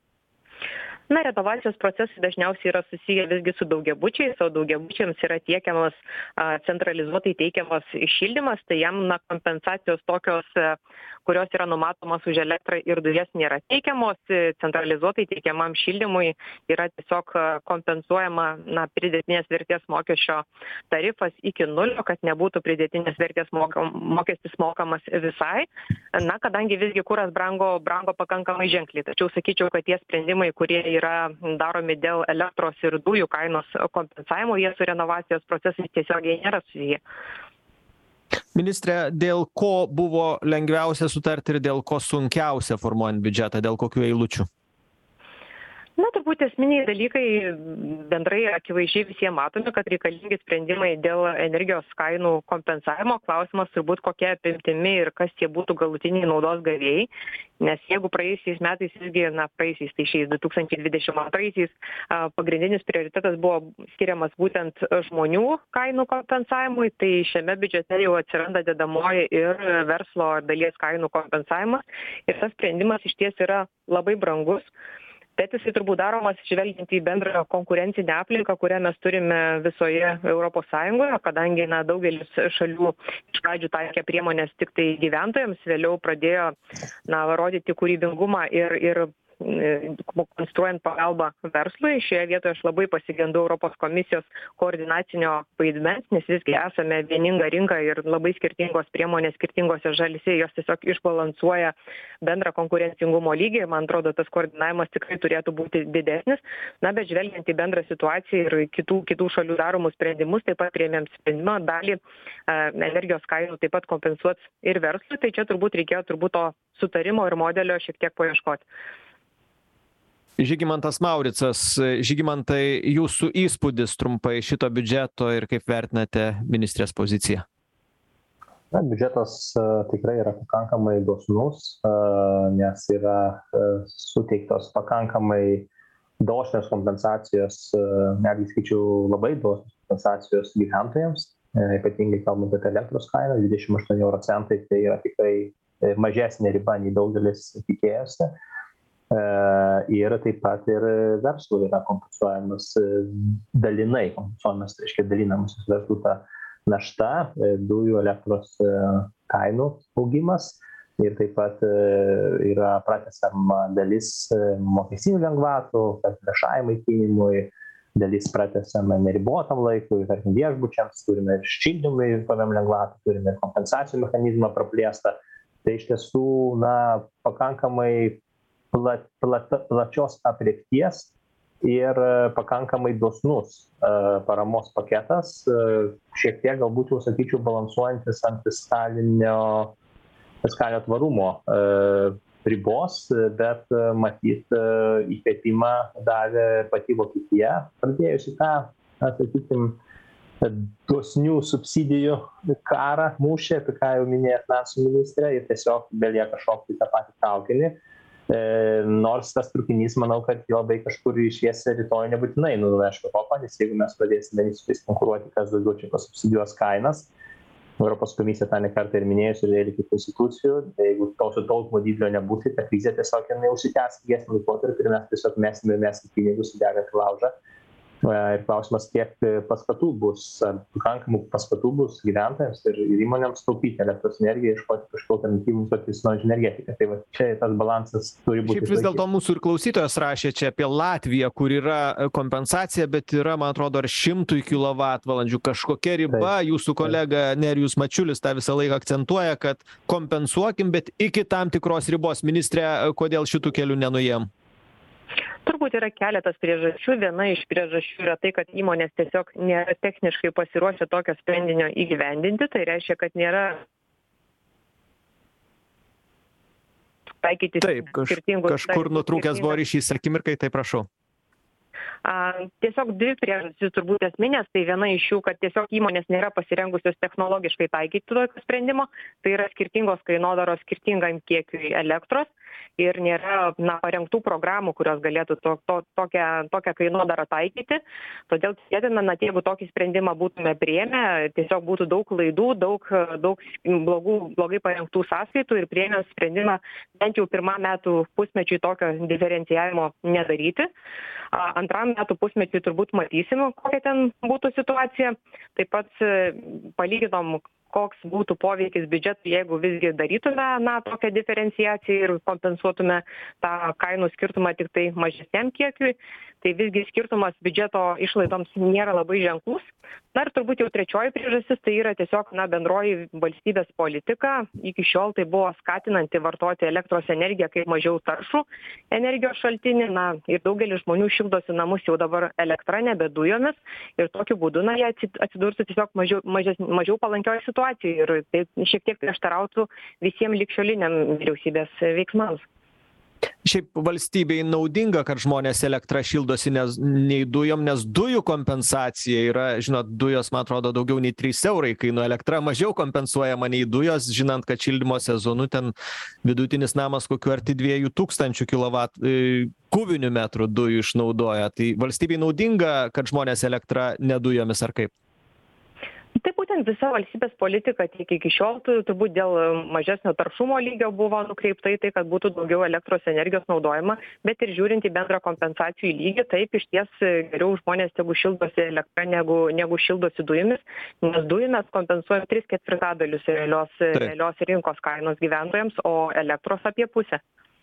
Na, renovacijos procesai dažniausiai yra susiję visgi su daugiabučiais, o daugiabučiams yra tiekiamas a, centralizuotai teikiamas šildymas, tai jam na, kompensacijos tokios, a, kurios yra numatomas už elektrą ir dujas nėra teikiamos, centralizuotai teikiamam šildymui yra tiesiog kompensuojama na, pridėtinės vertės mokesčio tarifas iki nulio, kad nebūtų pridėtinės vertės mokam, mokestis mokamas visai, na, kadangi visgi kuras brango, brango pakankamai ženkliai, tačiau sakyčiau, kad tie sprendimai, kurie yra daromi dėl elektros ir dujų kainos kompensavimo, jie su renovacijos procesais tiesiogiai nėra susiję.
Ministre, dėl ko buvo lengviausia sutarti ir dėl ko sunkiausia formuojant biudžetą, dėl kokių eilučių?
Na, turbūt esminiai dalykai bendrai akivaizdžiai visiems matomi, kad reikalingi sprendimai dėl energijos kainų kompensavimo. Klausimas turbūt kokia apimtimi ir kas tie būtų galutiniai naudos gavėjai. Nes jeigu praėjusiais metais visgi, na, praėjusiais, tai šiais du tūkstančiai dvidešimt antraisiais pagrindinis prioritetas buvo skiriamas būtent žmonių kainų kompensavimui, tai šiame biudžete jau atsiranda dedamoji ir verslo dalies kainų kompensavimas. Ir tas sprendimas iš ties yra labai brangus. Bet jisai turbūt daromas žvelgiant į bendrą konkurencinę aplinką, kurią mes turime visoje Europos Sąjungoje, kadangi na, daugelis šalių iš pradžių taikė priemonės tik tai gyventojams, vėliau pradėjo na, rodyti kūrybingumą ir, ir konstruojant pagalbą verslui. Šioje vietoje aš labai pasigendu Europos komisijos koordinacinio vaidmens, nes visgi esame vieninga rinka ir labai skirtingos priemonės skirtingose šalyse, jos tiesiog išbalansuoja bendrą konkurencingumo lygį. Man atrodo, tas koordinavimas tikrai turėtų būti didesnis. Na, bet žvelgiant į bendrą situaciją ir kitų, kitų šalių daromus sprendimus, taip pat priėmėm sprendimą dalį e, energijos kainų taip pat kompensuoti ir verslui, tai čia turbūt reikėjo turbūt to sutarimo ir modelio šiek tiek paieškoti.
Žygimantas Mauricas, Žygimantai, jūsų įspūdis trumpai šito biudžeto ir kaip vertinate ministrės poziciją?
Na, biudžetas uh, tikrai yra pakankamai dosnus, uh, nes yra uh, suteiktos pakankamai dosnios kompensacijos, uh, netgi skaičiau labai dosnios kompensacijos gyventojams, uh, ypatingai kalbant apie elektros kainą, dvidešimt aštuoni euro centai, tai yra tikrai mažesnė riba nei daugelis tikėjosi. Ir taip pat ir verslui yra kompensuojamas dalinai, kompensuojamas, tai reiškia dalinamas verslų ta našta, dujų elektros kainų augimas ir taip pat yra pratęsiama dalis mokestinių lengvatų, viešajam maitinimui, dalis pratęsiama neribotam laikui, tarkim viešbučiams, turime ir šildymui pvm lengvatų, turime ir kompensacijų mechanizmą praplėstą. Tai iš tiesų, na, pakankamai Plat, plat, plačios aprėpties ir pakankamai dosnus uh, paramos paketas, uh, šiek tiek galbūt jau sakyčiau balansuojantis ant fiskalinio, fiskalinio tvarumo uh, ribos, bet uh, matyt uh, įkvėpimą davė pati Vokietija, pradėjusi tą, sakykim, dosnių subsidijų karą, mūšį, apie ką jau minėjo finansų ministrė, ir tiesiog belieka šokti tą patį traukinį. E, nors tas trukinys, manau, kad labai kažkur išviesę rytoj nebūtinai, nu, aišku, Europą, nes jeigu mes pradėsime vieni su tais konkuruoti, kas daugiau čia pasubsidijuos kainas, Europos komisija tą nekartą ir minėjus ir dėl kitų institucijų, tai jeigu to sutaupymo didelio nebūtų, ta krizė tiesiog jinai užsitęs ilgesnį laikotarpį ir mes tiesiog mesime ir mesime pinigus į degantį laužą. Ir klausimas, kiek paskatų bus, ar pakankamų paskatų bus gyventojams ir, ir įmonėms taupyti elektros energiją, iškoti kažkokių alternatyvų atsinaujinančią energetiką. Tai va, čia tas balansas turi būti.
Šiaip vis dėlto mūsų ir klausytojas rašė čia apie Latviją, kur yra kompensacija, bet yra, man atrodo, ar šimtui kilovatvalandžių kažkokia riba. Taip. Jūsų kolega Nerijus Mačiulis tą visą laiką akcentuoja, kad kompensuokim, bet iki tam tikros ribos. Ministre, kodėl šitų kelių nenuėjom?
Turbūt yra keletas priežasčių. Viena iš priežasčių yra tai, kad įmonės tiesiog nėra techniškai pasiruošę tokio sprendinio įgyvendinti. Tai reiškia, kad nėra taikyti
Taip, kaž, skirtingus... Kažkur nutrūkęs buvo ryšys, akimirkai, tai prašau.
A, tiesiog dvi priežastys turbūt esminės, tai viena iš jų, kad tiesiog įmonės nėra pasirengusios technologiškai taikyti tokio sprendimo, tai yra skirtingos kainodaros skirtingam kiekiui elektros ir nėra na, parengtų programų, kurios galėtų to, to, tokią, tokią kainodarą taikyti. Todėl tikėtina, na, jeigu tokį sprendimą būtume priėmę, tiesiog būtų daug klaidų, daug, daug blogų, blogai parengtų sąskaitų ir priėmę sprendimą bent jau pirmam metų pusmečiui tokio diferencijavimo nedaryti. Antram metų pusmečiui turbūt matysim, kokia ten būtų situacija. Taip pat palyginom, koks būtų poveikis biudžetui, jeigu visgi darytume na, tokią diferenciaciją ir kompensuotume tą kainų skirtumą tik tai mažesniam kiekiui. Tai visgi skirtumas biudžeto išlaidoms nėra labai ženklus. Na ir turbūt jau trečioji priežastis tai yra tiesiog na, bendroji valstybės politika. Iki šiol tai buvo skatinanti vartoti elektros energiją kaip mažiau taršų energijos šaltinį. Na, ir daugelis žmonių šildosi namus jau dabar elektra, nebe dujomis. Ir tokiu būdu na, jie atsidurtų tiesiog mažiau, mažiau, mažiau palankioje situacijoje. Ir tai šiek tiek prieštarautų visiems ligšioliniam vyriausybės veiksmams.
Šiaip valstybei naudinga, kad žmonės elektrą šildosi nes, nei dujom, nes dujų kompensacija yra, žinot, dujos, man atrodo, daugiau nei trys eurai kainuoja, elektra mažiau kompensuojama nei dujos, žinant, kad šildymo sezonu ten vidutinis namas kokiu arti dviejų tūkstančių kilovatų kubinių metrų dujų išnaudoja. Tai valstybei naudinga, kad žmonės elektrą ne dujomis ar kaip?
Tai būtent visa valstybės politika tiek iki šiol turbūt dėl mažesnio taršumo lygio buvo nukreipta į tai, kad būtų daugiau elektros energijos naudojama, bet ir žiūrint į bendrą kompensacijų lygį, taip iš ties geriau žmonės tegu šildosi elektrą negu, negu šildosi dujomis, nes dujų mes kompensuojam tris ketvirtadalius realios, realios rinkos kainos gyventojams, o elektros apie pusę.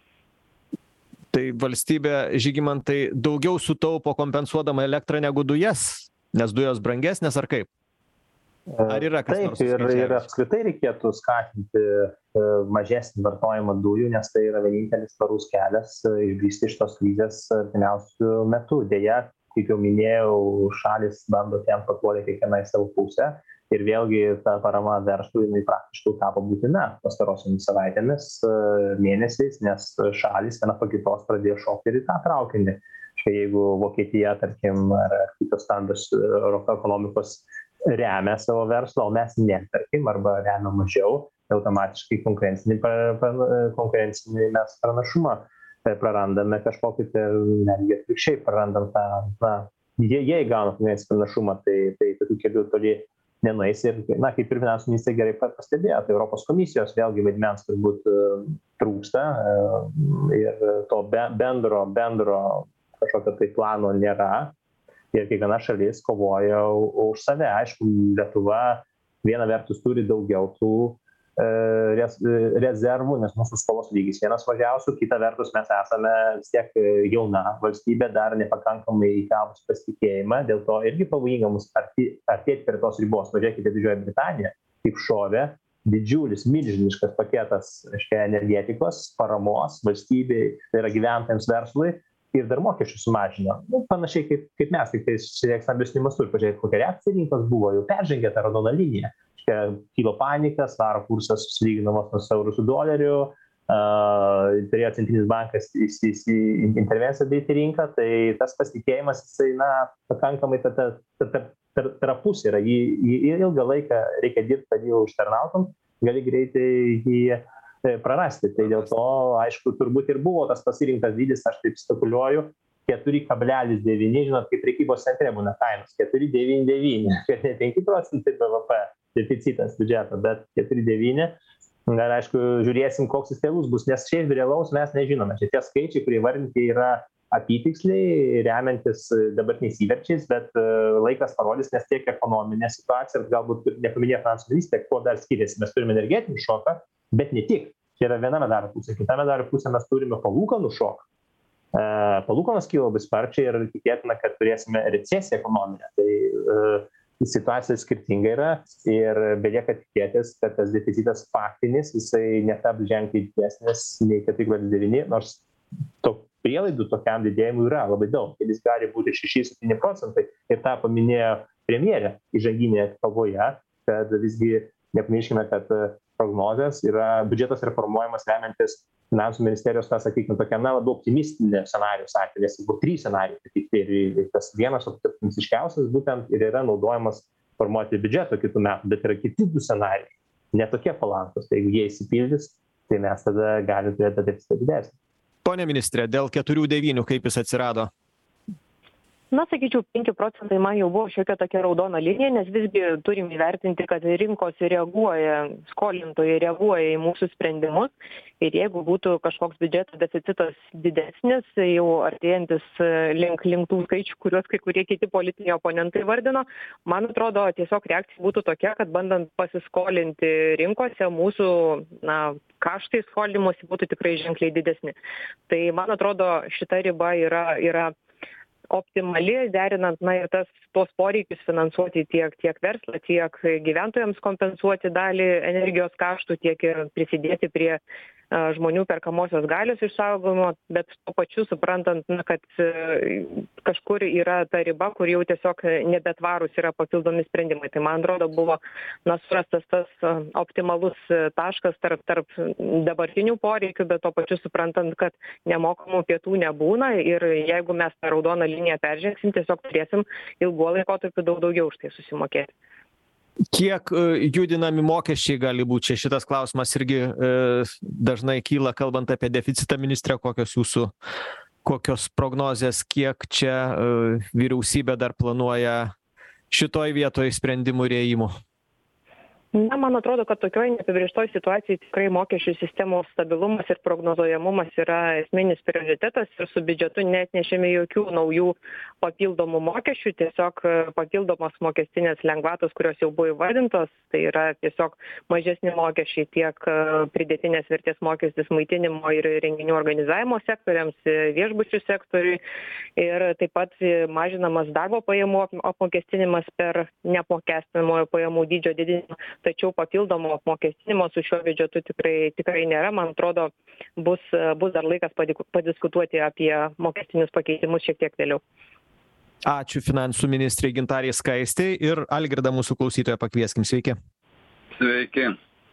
Tai valstybė, Žygimantai, daugiau sutaupo kompensuodama elektrą negu dujas, nes dujos brangesnės ar kaip? Ar yra kas
Taip,
nors
ir, ir apskritai reikėtų skatinti mažesnį vartojimą dujų, nes tai yra vienintelis tvarus kelias išbristi iš tos krizės artimiausių metų. Deja, kaip jau minėjau, šalis bando ten papuolė kiekviena į savo pusę ir vėlgi ta parama verslui jinai praktiškai tapo būtina pastarosiomis savaitėmis, mėnesiais, nes šalis viena po kitos pradėjo šokti ir į tą traukinį. Štai jeigu Vokietija, tarkim, ar kitos stambios Europos ekonomikos remia savo verslą, o mes ne, tarkim, arba remia mažiau, automatiškai konkurencinį, konkurencinį mes pranašumą prarandame kažkokį, tai netgi atvirkščiai prarandam tą, na, jie, jie įgauna konkurencinį pranašumą, tai, tai tokių kelių toli nenueis ir, na, kaip ir finansų ministrė gerai pastebėjo, tai Europos komisijos vėlgi vaidmens turbūt trūksta ir to bendro, bendro kažkokio tai plano nėra. Ir kiekviena šalis kovoja už save. Aišku, Lietuva viena vertus turi daugiau tų e, rezervų, nes mūsų skolos lygis vienas mažiausių, kita vertus mes esame vis tiek jauna valstybė, dar nepakankamai įgavus pasitikėjimą, dėl to irgi pavojinga mus artėti prie tos ribos. Važiuokite Didžioji Britanija, kaip šovė didžiulis, milžiniškas paketas, reiškia, energetikos, paramos valstybei, tai yra gyventojams, verslui, ir dar mokesčių sumažino. Nu, panašiai kaip, kaip mes, tik tai šiek stambesniu mastu. Ir pažiūrėk, kokia reakcija rinkos buvo, jau peržengė tą raudoną liniją. Kilo panika, svaro kursas susilyginamas nuo eurų su doleriu, uh, turėjo centrinis bankas į, į, į intervenciją daryti rinką, tai tas pasitikėjimas, jisai, na, pakankamai trapus yra. Jį, jį ilgą laiką reikia dirbti, kad jį užtarnautum, gali greitai jį prarasti. Tai dėl to, aišku, turbūt ir buvo tas pasirinktas dydis, aš taip spekuliuoju, keturi kablelis devyni, žinot, kaip prekybos centre būna kainos, keturi devyni devyni, kad ne penki procentai B V P deficitas biudžeto, bet keturi devyni. Gal, aišku, žiūrėsim, koks jis realus bus, nes šiaip realaus mes nežinome. Čia tie skaičiai, kurie vardinti, yra apytiksliai, remiantis dabartiniais įverčiais, bet laikas parodys, nes tiek ekonominė situacija, ir galbūt nepaminėjo finansų ministrė, kuo dar skiriasi. Mes turime energetinį šoką, bet ne tik. Čia yra viena medalio pusė. Kita medalio pusė mes turime palūkanų šoką. Palūkanos kyla labai sparčiai ir tikėtina, kad turėsime recesiją ekonominę. Tai situacija skirtinga yra ir belieka tikėtis, kad tas deficitas faktinis, jisai netaps ženkliai didesnis nei keturi kablelis devyni, nors to prielaidų tokiam didėjimui yra labai daug. Jis gali būti šeši septyni procentai ir tą paminėjo premjerė įžanginėje kalboje, kad visgi nepamirškime, kad prognozės yra, biudžetas yra formuojamas remiantis finansų ministerijos, tą sakykime, tokia, na, labiau optimistinė scenarijus atveju, nes buvo trys scenarijai, pateikti ir tas vienas optimistiškiausias būtent ir yra naudojamas formuoti biudžeto kitų metų, bet yra kiti du scenarijai, netokie palankus. Tai jeigu jie įsipildys, tai mes tada galime turėti deficitą didesnį.
Pone ministre, dėl keturių devynių kaip jis atsirado?
Na, sakyčiau, penki procentai man jau buvo šiokia tokia raudona linija, nes visgi turim įvertinti, kad rinkos reaguoja, skolintojai reaguoja į mūsų sprendimus ir jeigu būtų kažkoks biudžeto deficitas didesnis, jau artėjantis link, link tų skaičių, kuriuos kai kurie kiti politiniai oponentai vardino, man atrodo, tiesiog reakcija būtų tokia, kad bandant pasiskolinti rinkose, mūsų, na, kaštai skolimosi būtų tikrai ženkliai didesni. Tai, man atrodo, šita riba yra, yra optimali, derinant, na, ir tas, tos poreikius finansuoti tiek, tiek verslą, tiek gyventojams kompensuoti dalį energijos kaštų, tiek ir prisidėti prie a, žmonių perkamosios galios išsaugojimo, bet tuo pačiu suprantant, na, kad a, kažkur yra ta riba, kur jau tiesiog nebetvarus yra papildomi sprendimai. Tai man atrodo buvo, na, surastas tas a, optimalus taškas tarp, tarp dabartinių poreikių, bet tuo pačiu suprantant, kad nemokamų pietų nebūna ir jeigu mes tą raudoną liniją peržengsim, tiesiog turėsim ilguo laikotarpiu daug daugiau už tai susimokėti.
Kiek judinami mokesčiai gali būti? Čia šitas klausimas irgi e, dažnai kyla, kalbant apie deficitą, ministrė, kokios jūsų, kokios prognozės, kiek čia e, vyriausybė dar planuoja šitoj vietoj sprendimų ir ėjimų?
Na, man atrodo, kad tokioj neapibrėžtoj situacijai tikrai mokesčių sistemos stabilumas ir prognozuojamumas yra esminis prioritetas ir su biudžetu neatnešėme jokių naujų papildomų mokesčių, tiesiog papildomos mokestinės lengvatos, kurios jau buvo įvardintos, tai yra tiesiog mažesni mokesčiai tiek pridėtinės vertės mokestis maitinimo ir renginių organizavimo sektoriams, viešbučių sektoriui ir taip pat mažinamas darbo pajamų apmokestinimas per neapmokestinamojo pajamų dydžio didinimą. Tačiau papildomo apmokestinimo su šiuo biudžetu tikrai, tikrai nėra. Man atrodo, bus, bus dar laikas padiskutuoti apie mokestinius pakeitimus šiek tiek vėliau.
Ačiū finansų ministrei Gintarei Skaistei ir Algirdą mūsų klausytoją pakvieskim. Sveiki.
Sveiki.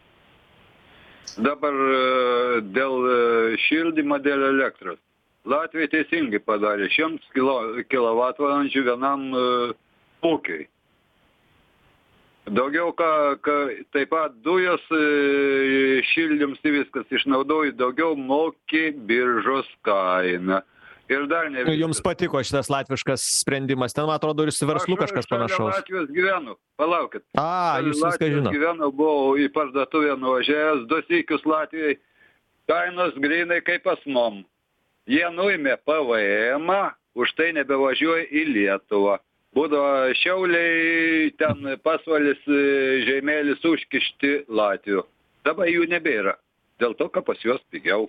Dabar dėl šildymo, dėl elektros. Latvija teisingai padarė šimtas kilovatvalandžių vienam ūkiui. Daugiau, ką, ką taip pat dujos šildyms viskas išnaudoji, daugiau moki biržos kainą. Ir dar ne viskas.
Jums patiko šitas latviškas sprendimas? Ten, man atrodo, ir su verslu kažkas panašaus.
Aš Latvijos gyvenu, palaukit.
A, jūs viską žinot.
Latvijos gyvenu, buvau į parduotuvę nuvažiavęs, du sykius Latvijai, kainos grinai kaip pas mum. Jie nuėmė P V M-ą, už tai nebevažiuoja į Lietuvą. Būdavo Šiauliai, ten pasvalis, žemėlis užkišti Latvijų. Dabar jų nebėra. Dėl to, kad pas juos pigiau.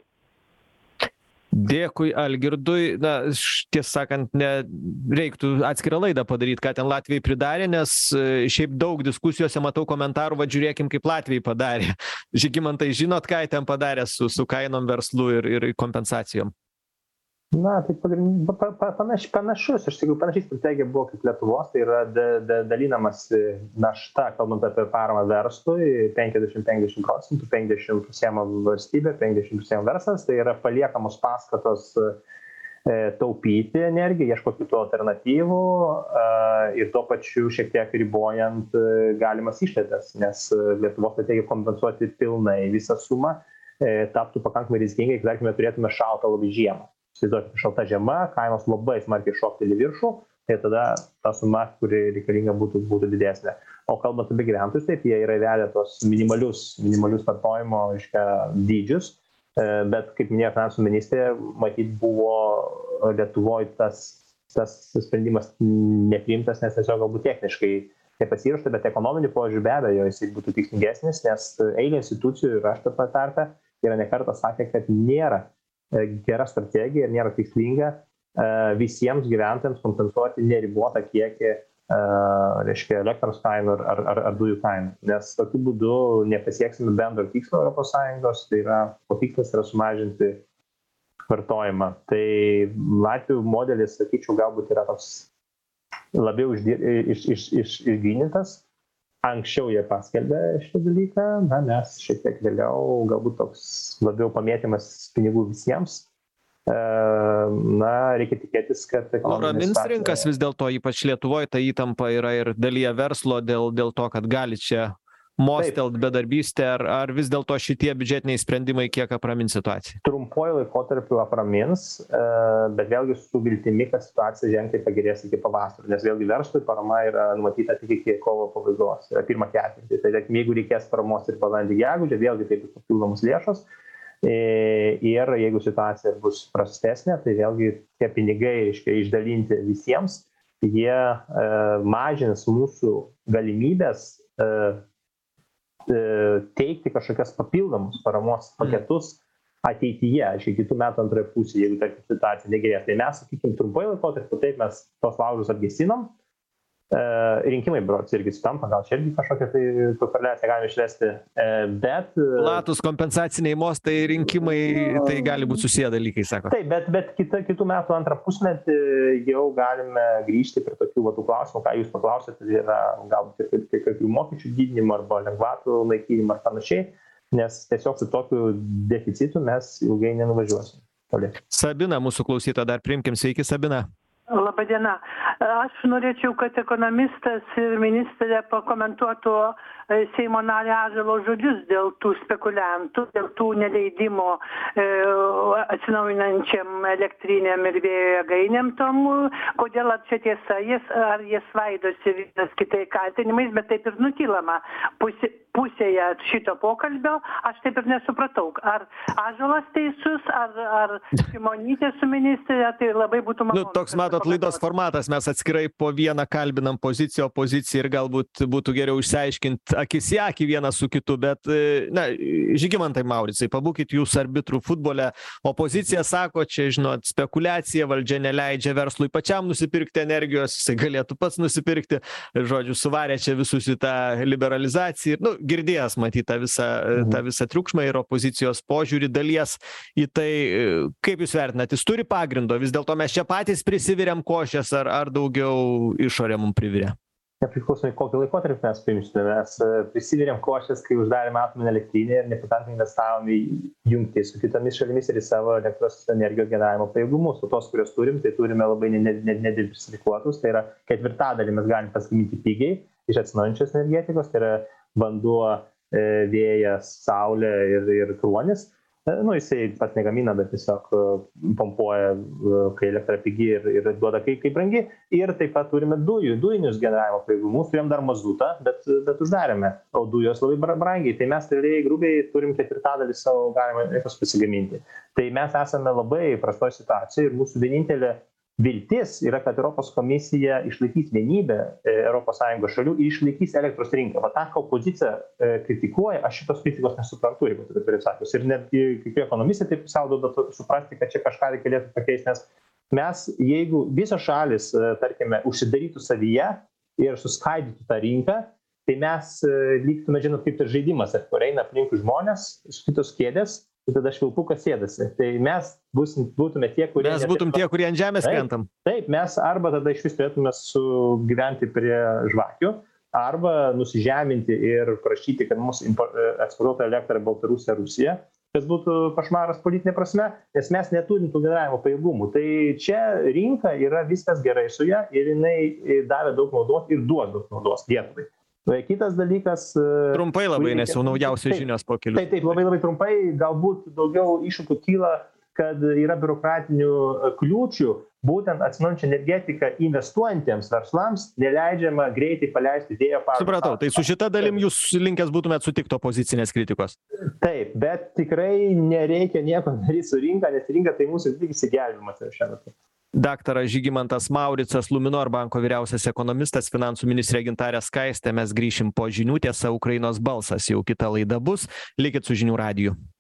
Dėkui Algirdui. Na, tiesą sakant, ne, reiktų atskirą laidą padaryti, ką ten Latvijai pridarė, nes šiaip daug diskusijose matau komentarų, va žiūrėkim, kaip Latvijai padarė. Žygimantai, žinot, ką ten padarė su, su kainom, verslu ir, ir kompensacijom?
Na, tai pa, pa, panaš, panašus, iš tikrųjų panašiai strategija buvo kaip Lietuvos, tai yra da, da, dalinamas našta, kalbant apie paramą verslui, penkiasdešimt penkiasdešimt procentų, penkiasdešimt pasiema valstybė, penkiasdešimt pasiema verslas, tai yra paliekamos paskatos e, taupyti energiją, ieškoti kitų alternatyvų e, ir tuo pačiu šiek tiek ribojant e, galimas išlaidas, nes Lietuvos strategija kompensuoti pilnai visą sumą e, taptų pakankamai rizikingai, kai tarkime turėtume šaltą labai žiemą. Įsivaizduokite, šalta žiema, kainos labai smarkiai šokteli viršų, tai tada ta suma, kuri reikalinga būtų, būtų didesnė. O kalbant apie gyventojus, taip, jie yra įvedę tos minimalius, minimalius vartojimo, reiškia, dydžius Bet, kaip minėjo finansų ministrė, matyt buvo Lietuvoje tas, tas sprendimas nepriimtas, nes tiesiog galbūt techniškai nepasiruošta, bet ekonominiu požiūriu be abejo jisai būtų tikslingesnis, nes eilė institucijų ir aš taip pat tarpe yra ne kartą sakę, kad nėra gera strategija ir nėra tikslinga visiems gyventojams kompensuoti neribotą kiekį, reiškia, elektros kainų ar, ar, ar dujų kainų, nes tokiu būdu nepasieksime bendro tikslo Europos Sąjungos, tai yra, o tikslas yra sumažinti vartojimą. Tai Latvijų modelis, sakyčiau, galbūt yra toks labiau iš, iš, iš, išgynintas. Anksčiau jie paskelbė šitą dalyką, na, mes šiek tiek vėliau galbūt toks labiau pamėtymas pinigų visiems. Na, reikia tikėtis, kad...
Nuramins rinkas vis dėlto, ypač Lietuvoje, ta įtampa yra ir dalyje verslo dėl, dėl to, kad gali čia mostelt bedarbystę, ar, ar vis dėlto šitie biudžetiniai sprendimai kiek apramins situaciją?
Trumpuoju laikotarpiu apramins, bet vėlgi su viltimi, kad situacija ženkliai pagerės iki pavasario, nes vėlgi verslui parama yra numatyta tik iki kovo pabaigos, yra pirmą ketvirtį. Tai jeigu reikės paramos ir balandį gegužę, vėlgi tai bus papildomos lėšos. Ir jeigu situacija bus prastesnė, tai vėlgi tie pinigai, reiškia, išdalinti visiems, jie e, mažins mūsų galimybės e, e, teikti kažkokias papildomus paramos paketus ateityje, aiškiai, kitų metų antroje pusėje, jeigu ta situacija negerės. Tai mes, sakykime, trumpai laikotarpiu, taip mes tos laužus atgesinam. E, rinkimai, brods, irgi sutampa, gal čia irgi kažkokią tai koreliaciją galime išvesti, e, bet...
Platus kompensaciniai mostai, rinkimai, tai gali būti susiję dalykai, sako.
Taip, bet, bet kita, kitų metų antrą pusmetį jau galime grįžti prie tokių vatų klausimų, ką jūs paklausėte, tai yra galbūt ir kai kokių mokesčių didinimo arba lengvatų naikinimo ar panašiai, nes tiesiog su tokiu deficitu mes ilgai nenuvažiuosim. Toliau.
Sabina, mūsų klausytoja, dar priimkim. Sveiki, Sabina.
Labadiena. Aš norėčiau, kad ekonomistas ir ministrė pakomentuotų Seimo nario Ąžuolo žodžius dėl tų spekuliantų, dėl tų neleidimo e, atsinaujinančiam elektrinėm ir vėjo jėgainėm tom, kodėl ar čia tiesa, jis, ar jie svaidosi vienas kitai kaltinimais, bet taip ir nutylama. Pusė, pusėje šito pokalbio aš taip ir nesupratau, ar Ąžuolas teisus, ar, ar Šimonytė su ministrė, tai labai būtų malonu.
Nu, toks, matot, laidos formatas, mes atskirai po vieną kalbinam poziciją, opoziciją ir galbūt būtų geriau išsiaiškinti akis į akį vienas su kitu, bet, na, Žygimantai Mauricai, pabūkit jūs arbitrų futbole. Opozicija sako, čia, žinot, spekulacija, valdžia neleidžia verslui pačiam nusipirkti energijos, jisai galėtų pats nusipirkti, žodžiu, suvarė čia visus į tą liberalizaciją. Nu, girdėjęs matyt tą visą, mhm. tą visą triukšmą ir opozicijos požiūrį dalies į tai, kaip jūs vertinat, jis turi pagrindo, vis dėlto mes čia patys prisiviriam košės ar, ar daugiau išorė mums privirė?
Nepriklausomai kokį laikotarpį mes paimsime, mes prisivirėm košės, kai uždarėme atominę elektrinę ir nepakankamai investavom į jungtį su kitomis šalimis ir į savo elektros energijos generavimo pajėgumus. O tos, kurios turim, tai turime labai nediversifikuotus, tai yra ketvirtadalį mes galim pasigaminti pigiai iš atsinaujinančios energetikos, tai yra vanduo, vėjas, saulė ir, ir kruonis. Nu, jisai pats negamina, bet tiesiog pompuoja, kai elektra pigi ir, ir duoda kai, kai brangi. Ir taip pat turime dujų, dujinius generavimo pajėgumus, turėjom dar mazutą, bet, bet uždarėme, o dujos labai brangiai. Tai mes realiai grubiai turim ketvirtadalį savo galima elektros pasigaminti. Tai mes esame labai prastoje situacijoje ir mūsų vienintelė viltis yra, kad Europos komisija išlaikys vienybę Europos Sąjungos šalių ir išlaikys elektros rinką. Va tą, ką opozicija kritikuoja, aš šitos kritikos nesuprantu, jeigu taip turiu sakius. Ir netgi kai ekonomistai taip saudo suprasti, kad čia kažką reikėtų pakeisti, nes mes, jeigu visos šalis, tarkime, užsidarytų savyje ir suskaidytų tą rinką, tai mes lygtume, žinot, kaip tas žaidimas, kur eina aplinkui žmonės, su kitos kėdės, ir tada švilpukas sėdasi. Tai mes bus, būtume tie, kurie...
Mes būtum tie, kurie ant žemės krentam.
Taip, taip, mes arba tada iš vis turėtume sugyventi prie žvakių, arba nusižeminti ir prašyti, kad mūsų eksportuotų elektrą Baltarusija, Rusija, kas būtų košmaras politinė prasme, nes mes neturim tų generavimo pajėgumų. Tai čia rinka yra viskas gerai su ja ir jinai davė daug naudos ir duos daug naudos Lietuvai. Kitas dalykas...
Trumpai labai, nes jau naujausios žinios po kelių.
Taip, taip, labai labai trumpai, galbūt daugiau iššūkių kyla, kad yra biurokratinių kliūčių būtent atsinaujinančią energetiką investuojantiems verslams neleidžiama greitai paleisti vėjo parkus.
Supratau, tai su šita dalim jūs linkęs būtumėt sutikti opozicinės kritikos.
Taip, bet tikrai nereikia nieko daryti su rinka, nes rinka tai mūsų tik įsigelbimas yra šiuo metu.
Daktaras Žygimantas Mauricas, Luminor banko vyriausias ekonomistas, finansų ministrė Gintarė Skaistė. Mes grįšim po žinių, tiesa, Ukrainos balsas jau kita laida bus. Likit su žinių radiju.